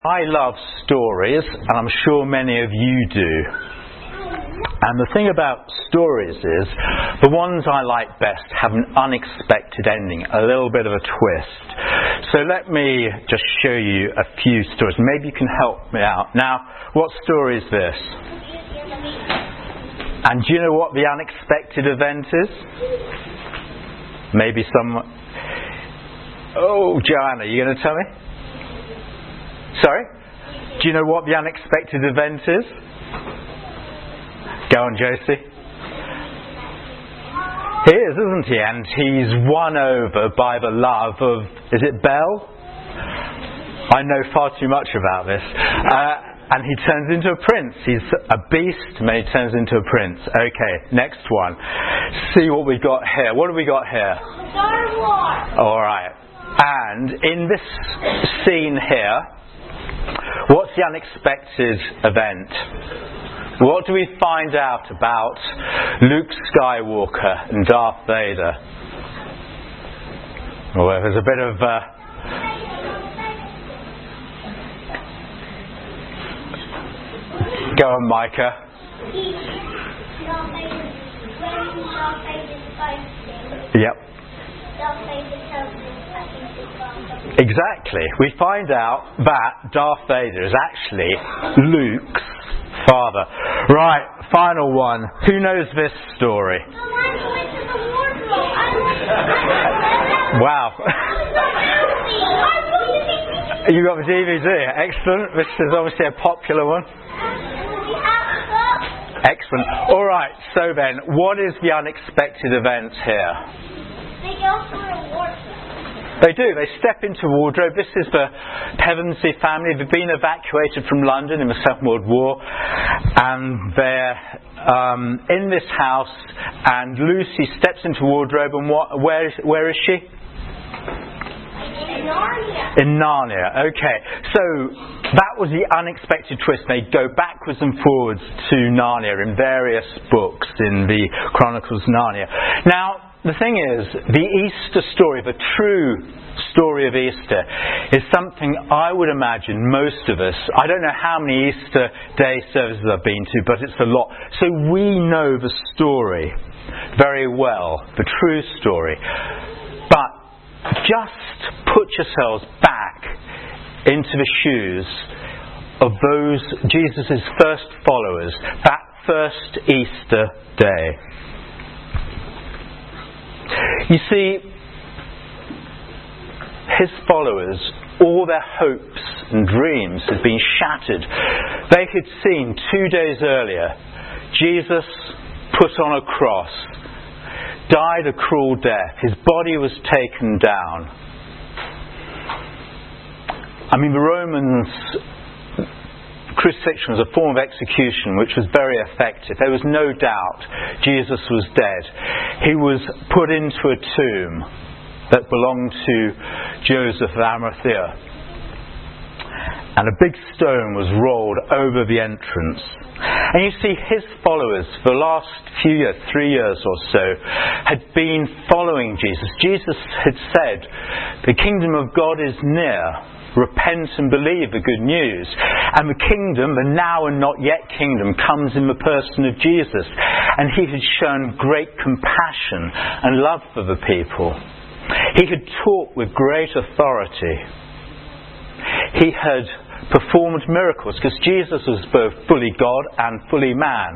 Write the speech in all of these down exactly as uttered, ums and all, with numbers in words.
I love stories, and I'm sure many of you do. And the thing about stories is, the ones I like best have an unexpected ending, a little bit of a twist. So let me just show you a few stories. Maybe you can help me out. Now, what story is this? And do you know what the unexpected event is? Maybe some... Oh, Joanna, are you going to tell me? Sorry? Do you know what the unexpected event is? Go on, Josie. He is, isn't he? And he's won over by the love of... Is it Belle? I know far too much about this. Uh, and he turns into a prince. He's a beast, and he turns into a prince. Okay, next one. See what we got here. What have we got here? Star Wars. All right. And in this scene here, what's the unexpected event? What do we find out about Luke Skywalker and Darth Vader? Well, there's a bit of... Uh... Go on, Micah. Yep. Exactly. We find out that Darth Vader is actually Luke's father. Right, final one. Who knows this story? Wow. You got the D V D. Excellent. This is obviously a popular one. Excellent. All right, so then, what is the unexpected event here? They go through a wardrobe. They do. They step into a wardrobe. This is the Pevensey family. They've been evacuated from London in the Second World War, and they're um, in this house. And Lucy steps into a wardrobe, and what? Where is, where is she? In Narnia. In Narnia. Okay. So that was the unexpected twist. They go backwards and forwards to Narnia in various books in the Chronicles of Narnia. Now, the thing is, the Easter story, the true story of Easter, is something I would imagine most of us, I don't know how many Easter Day services I've been to, but it's a lot. So we know the story very well, the true story. But just put yourselves back into the shoes of those, Jesus' first followers, that first Easter day. You see, his followers, all their hopes and dreams had been shattered. They had seen two days earlier Jesus put on a cross, died a cruel death. His body was taken down. I mean, the Romans... Crucifixion was a form of execution which was very effective. There was no doubt Jesus was dead. He was put into a tomb that belonged to Joseph of Arimathea. And a big stone was rolled over the entrance. And you see, his followers for the last few years, three years or so, had been following Jesus. Jesus had said, the kingdom of God is near. Repent and believe the good news. And the kingdom, the now and not yet kingdom, comes in the person of Jesus. And he had shown great compassion and love for the people. He had taught with great authority. He had performed miracles, because Jesus was both fully God and fully man.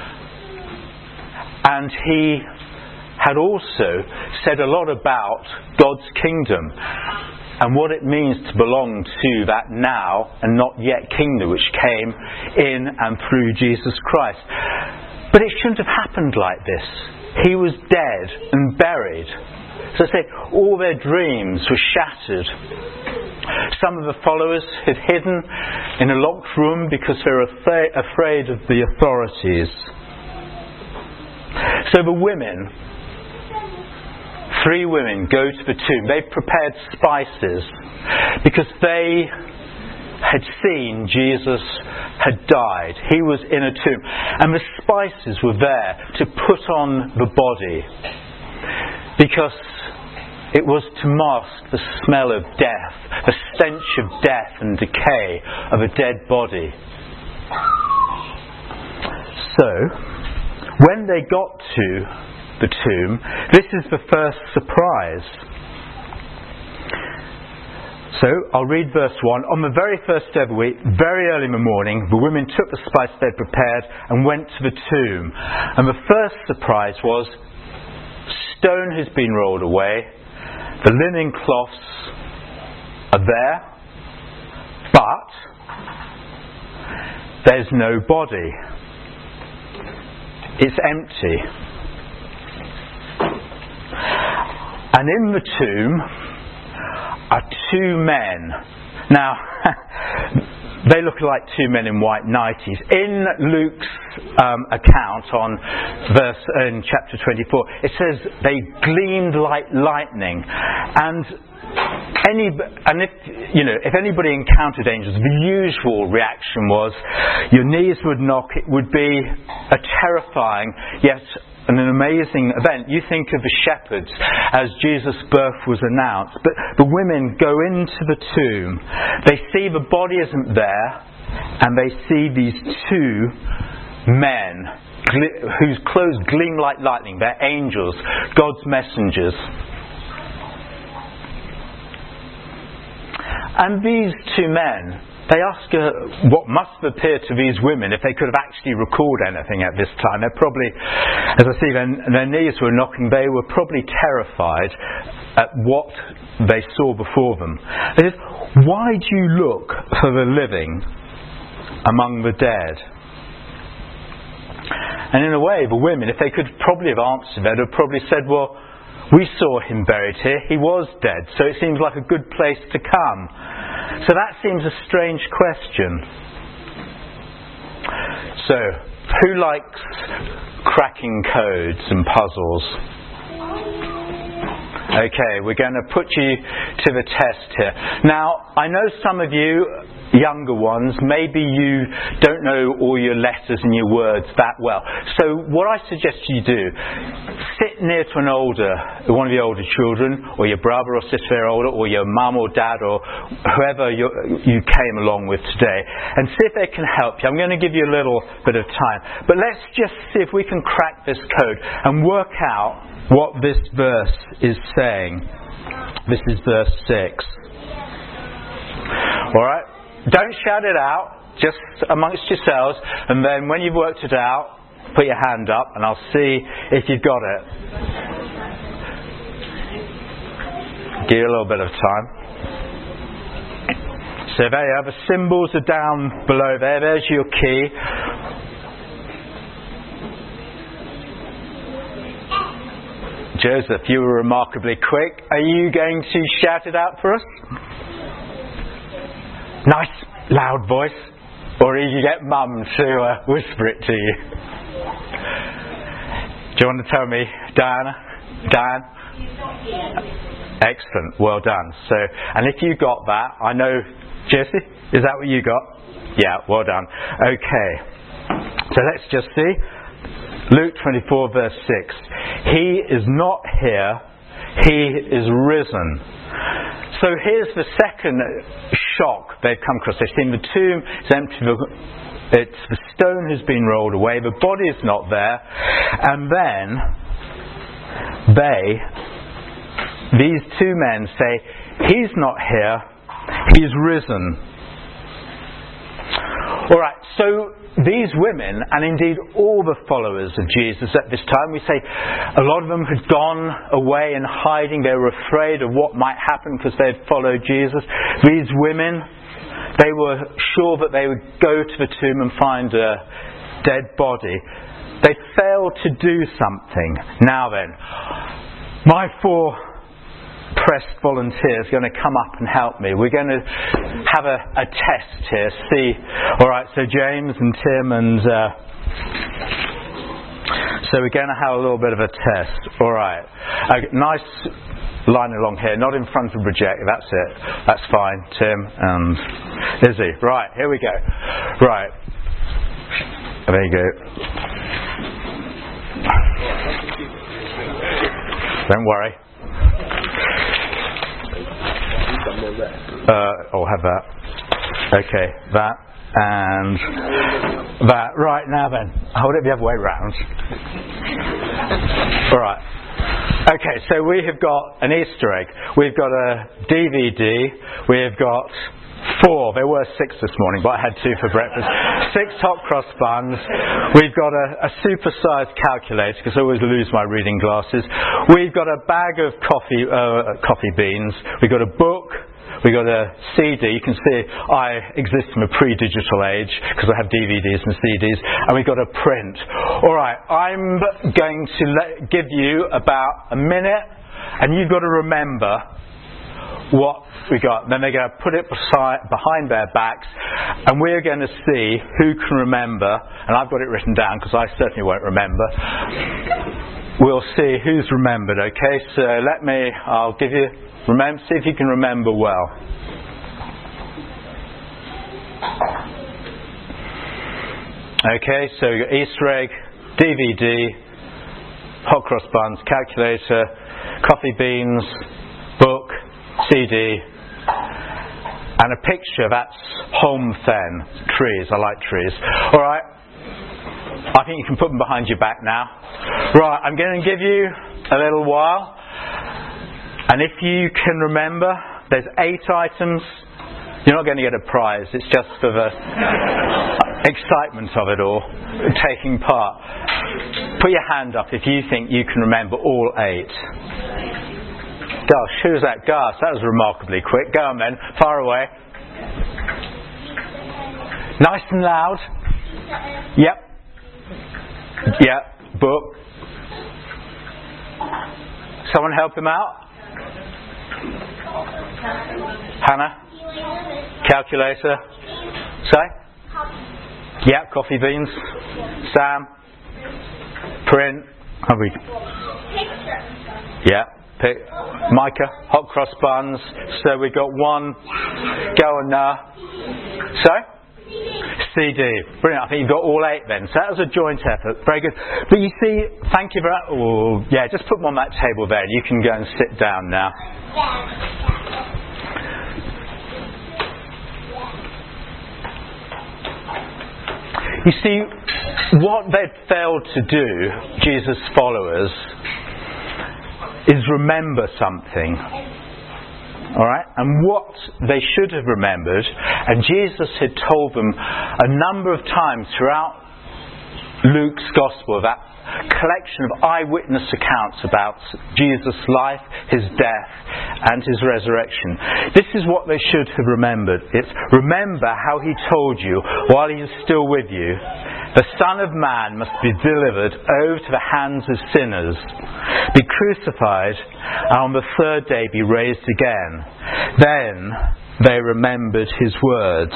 And he had also said a lot about God's kingdom and what it means to belong to that now and not yet kingdom which came in and through Jesus Christ. But it shouldn't have happened like this. He was dead and buried. So I say, all their dreams were shattered. Some of the followers had hidden in a locked room because they were afraid of the authorities. So the women... Three women go to the tomb. They prepared spices because they had seen Jesus had died. He was in a tomb. And the spices were there to put on the body because It was to mask the smell of death, the stench of death and decay of a dead body. So, when they got to the tomb, this is the first surprise. So, I'll read verse one. On the very first day of the week, very early in the morning, the women took the spice they had prepared and went to the tomb. And the first surprise was, stone has been rolled away, the linen cloths are there, but there's no body. It's empty. And in the tomb are two men. Now, they look like two men in white nighties. In Luke's um, account on verse in chapter twenty-four, it says they gleamed like lightning. And any and if you know if anybody encountered angels, the usual reaction was your knees would knock. It would be a terrifying yet an amazing event. You think of the shepherds as Jesus' birth was announced, but the women go into the tomb. They see the body isn't there, and they see these two men gl- whose clothes gleam like lightning. They're angels, God's messengers. And these two men, they ask her what must appear to these women if they could have actually recalled anything at this time. They're probably, as I see, their, their knees were knocking. They were probably terrified at what they saw before them. They said, why do you look for the living among the dead? And in a way, the women, if they could probably have answered that, would have probably said, well, we saw him buried here. He was dead, so it seems like a good place to come. So that seems a strange question. So, who likes cracking codes and puzzles? Okay, we're going to put you to the test here. Now, I know some of you younger ones, maybe you don't know all your letters and your words that well. So what I suggest you do, sit near to an older, one of the older children, or your brother or sister are older, or your mum or dad, or whoever you, you came along with today, and see if they can help you. I'm going to give you a little bit of time. But let's just see if we can crack this code and work out what this verse is saying. This is verse six. Alright? Don't shout it out, just amongst yourselves, and then when you've worked it out, put your hand up and I'll see if you've got it. Give you a little bit of time. So there you are, the symbols are down below there, there's your key. Joseph, you were remarkably quick. Are you going to shout it out for us? Nice, loud voice. Or you can get Mum to uh, whisper it to you. Do you want to tell me, Diana? Dan? Excellent, well done. So, and if you got that, I know, Jesse, is that what you got? Yeah, well done. Okay, so let's just see. Luke twenty-four verse six. He is not here, he is risen. So here's the second shock they've come across. They've seen the tomb is empty, it's, the stone has been rolled away, the body is not there, and then they, these two men say, he's not here, he's risen. Alright, so these women, and indeed all the followers of Jesus at this time, we say a lot of them had gone away in hiding. They were afraid of what might happen because they had followed Jesus. These women, they were sure that they would go to the tomb and find a dead body. They failed to do something. Now then, my four pressed volunteers are going to come up and help me. We're going to have a, a test here. See, alright, so James and Tim and uh, so we're going to have a little bit of a test. Alright, a nice line along here, not in front of the projector, that's it. That's fine, Tim and Izzy. Right, here we go. Right, there you go. Don't worry. Uh, I'll have that. Okay, that and that. Right, now then. Hold it the other way round. Alright. Okay, so we have got an Easter egg. We've got a D V D. We've got four. There were six this morning, but I had two for breakfast. Six hot cross buns. We've got a, a super-sized calculator, because I always lose my reading glasses. We've got a bag of coffee, uh, coffee beans. We've got a book. We've got a C D. You can see I exist in a pre-digital age because I have D V Ds and C Ds. And we've got a print. All right, I'm going to let, give you about a minute, and you've got to remember what we got. Then they're going to put it beside, behind their backs, and we're going to see who can remember. And I've got it written down because I certainly won't remember. We'll see who's remembered. Okay, so let me. I'll give you. Remember, see if you can remember well. Okay, so your Easter egg, D V D, hot cross buns, calculator, coffee beans, book, C D, and a picture. That's home fen, trees. I like trees. All right. I think you can put them behind your back now. Right, I'm going to give you a little while. And if you can remember, there's eight items. You're not going to get a prize. It's just for the excitement of it all, taking part. Put your hand up if you think you can remember all eight. Gosh, who's that? Gus, that was remarkably quick. Go on then, far away. Nice and loud. Yep. Yep, book. Someone help him out? Hannah? Calculator? Say? Yeah, coffee beans. Sam? Print? Have we? Yeah. Pick. Micah? Hot cross buns. So we've got one. Go on now. So? C D. Brilliant. I think you've got all eight then. So that was a joint effort. Very good. But you see, thank you very much. Oh, yeah, just put them on that table there. You can go and sit down now. You see, what they'd failed to do, Jesus' followers, is remember something. Alright? And what they should have remembered, and Jesus had told them a number of times throughout Luke's Gospel, that collection of eyewitness accounts about Jesus' life, his death, and his resurrection. This is what they should have remembered. It's remember how he told you while he is still with you, the Son of Man must be delivered over to the hands of sinners, be crucified, and on the third day be raised again. Then they remembered his words.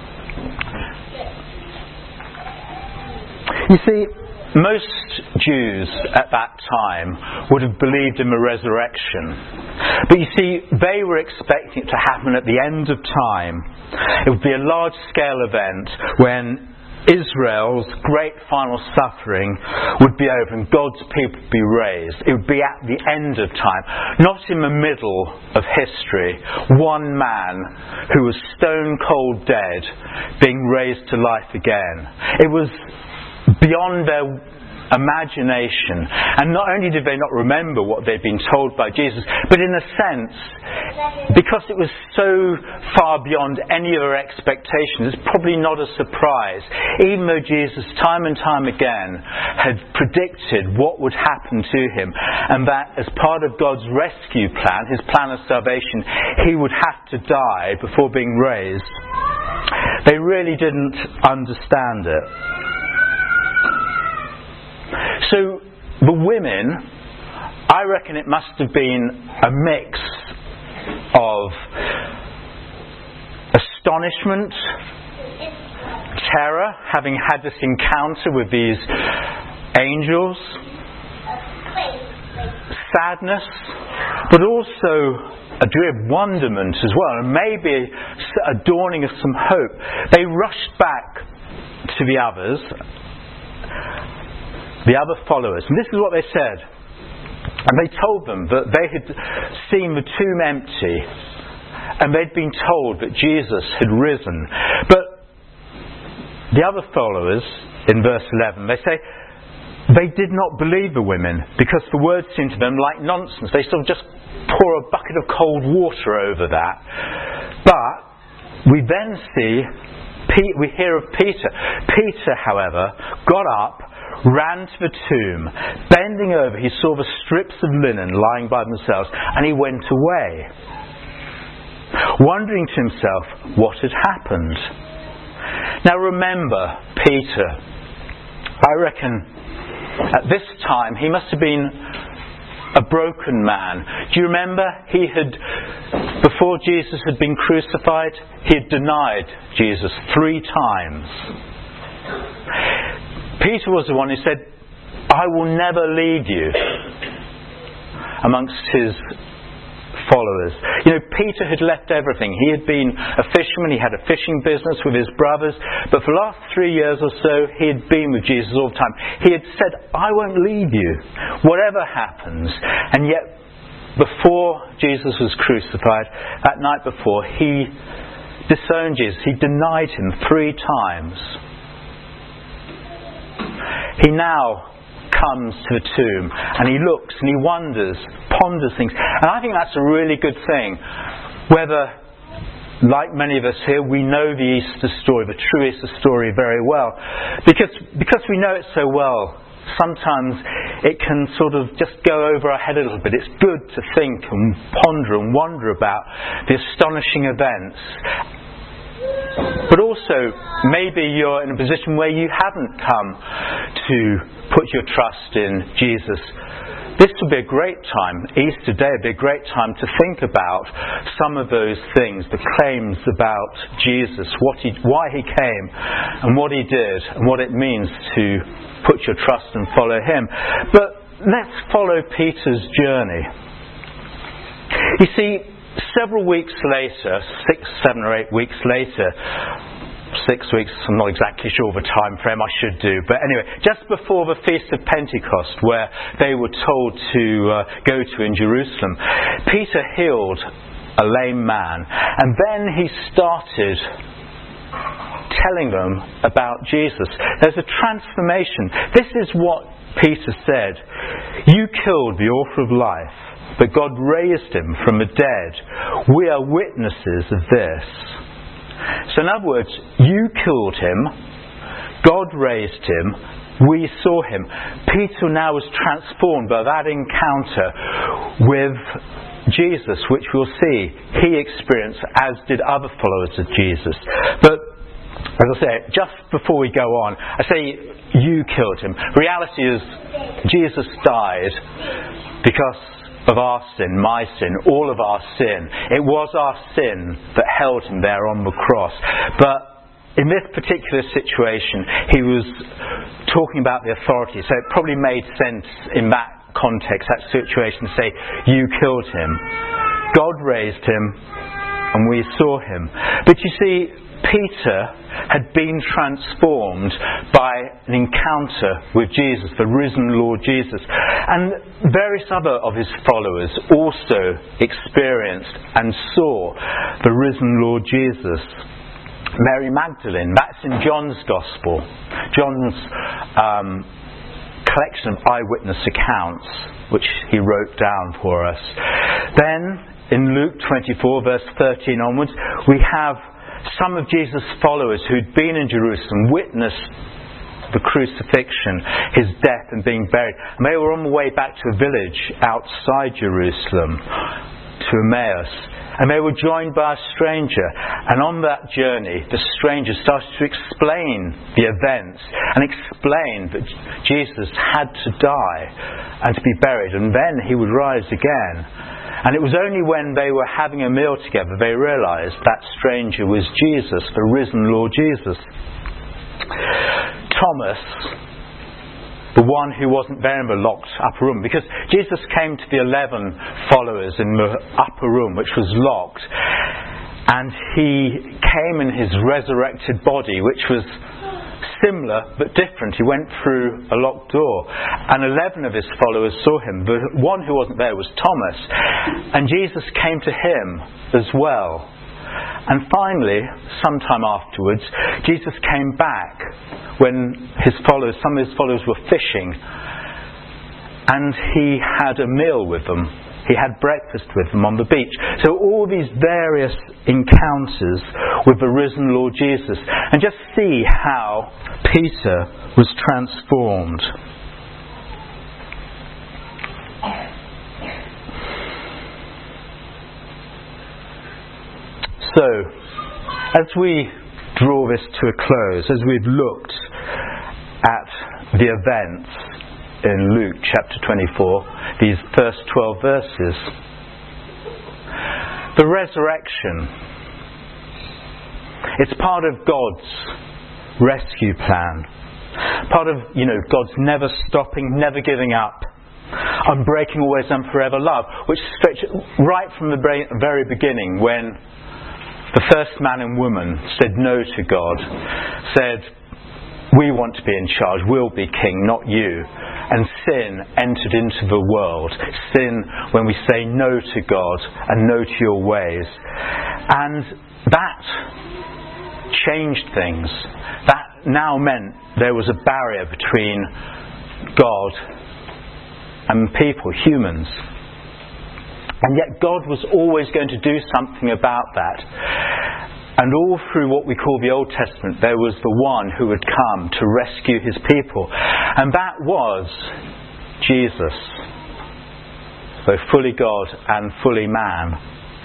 You see, most Jews at that time would have believed in the resurrection. But you see, they were expecting it to happen at the end of time. It would be a large-scale event when Israel's great final suffering would be over and God's people would be raised. It would be at the end of time, not in the middle of history. One man who was stone cold dead being raised to life again. It was beyond their imagination. And not only did they not remember what they'd been told by Jesus, but in a sense, because it was so far beyond any of their expectations, it's probably not a surprise. Even though Jesus time and time again had predicted what would happen to him, and that as part of God's rescue plan, his plan of salvation, he would have to die before being raised, they really didn't understand it. So the women, I reckon it must have been a mix of astonishment, terror, having had this encounter with these angels, sadness, but also a degree of wonderment as well, and maybe a dawning of some hope. They rushed back to the others, the other followers, and this is what they said. And they told them that they had seen the tomb empty and they'd been told that Jesus had risen. But the other followers, in verse eleven, they say they did not believe the women because the words seemed to them like nonsense. They sort of just pour a bucket of cold water over that. But we then see, we hear of Peter. Peter, however, got up, ran to the tomb. Bending over, he saw the strips of linen lying by themselves, and he went away, wondering to himself what had happened. Now remember, Peter, I reckon at this time he must have been a broken man. Do you remember? He had, before Jesus had been crucified, he had denied Jesus three times. Peter was the one who said, "I will never leave you," amongst his followers. You know, Peter had left everything. He had been a fisherman, he had a fishing business with his brothers, but for the last three years or so he had been with Jesus all the time. He had said, "I won't leave you, whatever happens." And yet, before Jesus was crucified, that night before, he disowned Jesus. He denied him three times. He now comes to the tomb and he looks and he wonders, ponders things. And I think that's a really good thing. Whether, like many of us here, we know the Easter story, the true Easter story very well. Because, because we know it so well, sometimes it can sort of just go over our head a little bit. It's good to think and ponder and wonder about the astonishing events. But also, maybe you're in a position where you haven't come to put your trust in Jesus. This would be a great time, Easter Day would be a great time to think about some of those things, the claims about Jesus, what he, why he came and what he did and what it means to put your trust and follow him. But let's follow Peter's journey. You see, several weeks later, six, seven or eight weeks later, six weeks, I'm not exactly sure of the time frame, I should do, but anyway, just before the Feast of Pentecost, where they were told to uh, go to in Jerusalem, Peter healed a lame man, and then he started telling them about Jesus. There's a transformation. This is what Peter said: "You killed the author of life, but God raised him from the dead. We are witnesses of this." So in other words, you killed him, God raised him, we saw him. Peter now was transformed by that encounter with Jesus, which we'll see he experienced, as did other followers of Jesus. But as I say, just before we go on, I say you killed him. Reality is, Jesus died because of our sin, my sin, all of our sin. It was our sin that held him there on the cross. But in this particular situation, he was talking about the authority, so it probably made sense in that context, that situation, to say, you killed him. God raised him, and we saw him. But you see, Peter had been transformed by an encounter with Jesus, the risen Lord Jesus. And various other of his followers also experienced and saw the risen Lord Jesus. Mary Magdalene, that's in John's Gospel. John's um, collection of eyewitness accounts, which he wrote down for us. Then, in Luke twenty-four, verse thirteen onwards, we have some of Jesus' followers who'd been in Jerusalem, witnessed the crucifixion, his death and being buried. And they were on the way back to a village outside Jerusalem, to Emmaus. And they were joined by a stranger. And on that journey, the stranger started to explain the events and explain that Jesus had to die and to be buried, and then he would rise again. And it was only when they were having a meal together they realised that stranger was Jesus, the risen Lord Jesus. Thomas, the one who wasn't there in the locked upper room, because Jesus came to the eleven followers in the upper room, which was locked, and he came in his resurrected body, which was similar but different. He went through a locked door, and eleven of his followers saw him. The one who wasn't there was Thomas, and Jesus came to him as well. And finally, sometime afterwards, Jesus came back when his followers, some of his followers were fishing, and he had a meal with them. He had breakfast with them on the beach. So all these various encounters with the risen Lord Jesus. And just see how Peter was transformed. So, as we draw this to a close, as we've looked at the events in Luke chapter twenty-four, these first twelve verses, the resurrection, it's part of God's rescue plan. Part of, you know, God's never stopping, never giving up, unbreaking, always and forever love, which stretches right from the very beginning when the first man and woman said no to God, said, we want to be in charge, we'll be king, not you. And sin entered into the world. Sin when we say no to God and no to your ways. And that changed things. That now meant there was a barrier between God and people, humans. And yet God was always going to do something about that. And all through what we call the Old Testament, there was the one who would come to rescue his people. And that was Jesus. So fully God and fully man.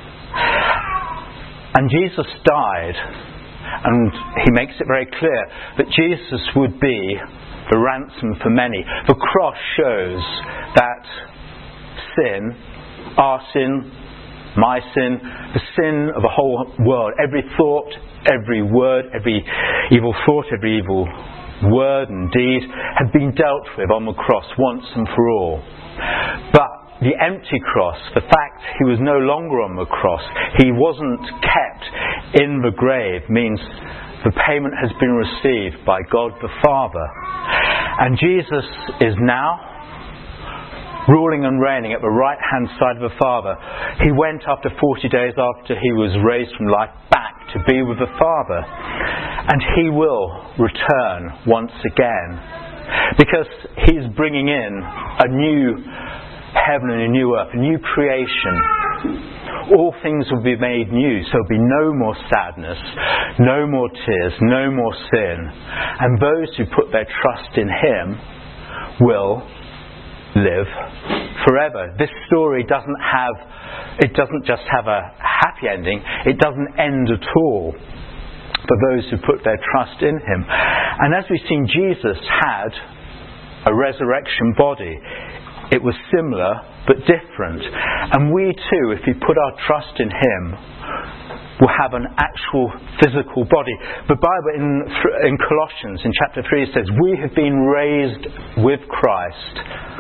And Jesus died. And he makes it very clear that Jesus would be the ransom for many. The cross shows that sin, our sin, my sin, the sin of the whole world, every thought, every word, every evil thought, every evil word and deed had been dealt with on the cross once and for all. But the empty cross, the fact he was no longer on the cross, he wasn't kept in the grave, means the payment has been received by God the Father. And Jesus is now ruling and reigning at the right hand side of the Father. He went after forty days after he was raised from life back to be with the Father. And he will return once again. Because he's bringing in a new heaven and a new earth, a new creation. All things will be made new, so there'll be no more sadness, no more tears, no more sin. And those who put their trust in him will live forever. This story doesn't have, it doesn't just have a happy ending, it doesn't end at all for those who put their trust in him. And as we've seen, Jesus had a resurrection body. It was similar but different. And we too, if we put our trust in him, will have an actual physical body. The Bible in, in Colossians in chapter three says, we have been raised with Christ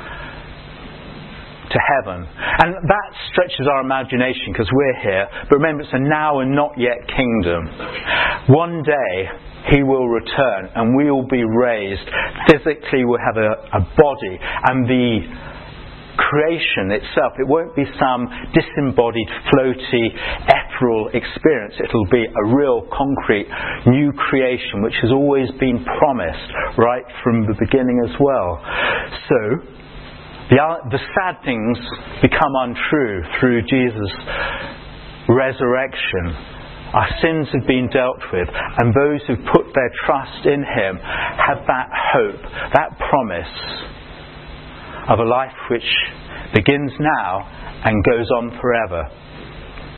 to heaven. And that stretches our imagination because we're here. But remember, it's a now and not yet kingdom. One day he will return and we will be raised. Physically we'll have a, a body. And the creation itself, it won't be some disembodied, floaty, ethereal experience. It'll be a real concrete new creation which has always been promised right from the beginning as well. So The, the sad things become untrue through Jesus' resurrection. Our sins have been dealt with, and those who put their trust in him have that hope, that promise of a life which begins now and goes on forever.